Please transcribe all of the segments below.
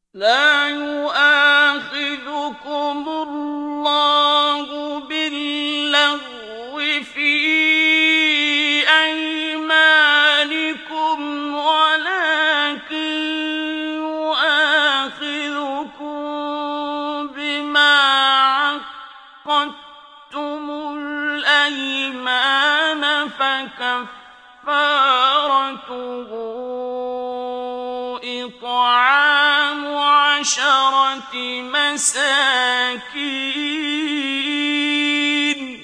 لا يؤاخذكم الله باللغو في أيمانكم ولكن يؤاخذكم بما عقدتم الأيمان فكفارته إطعام 10 مساكين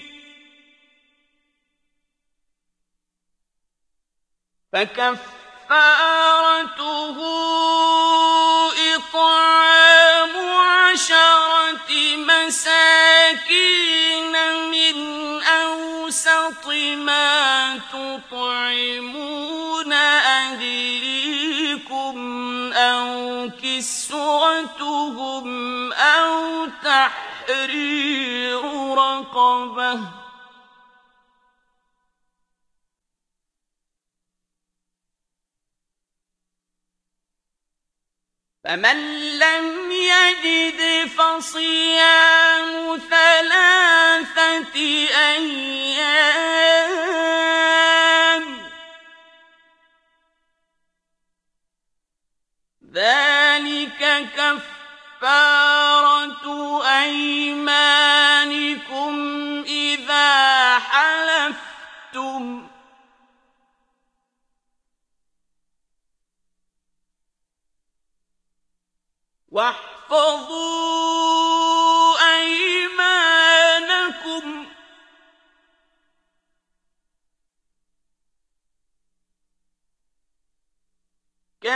من أوسط ما تطعمون أهليكم أو كسوتهم أو تحرير رقبة فمن لم يجد فصيام 3 أيام ذلك كفارة أيمانكم إذا حلفتم واحفظوا أيمانكم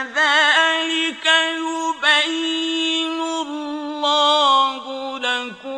كذلك يبين الله لكم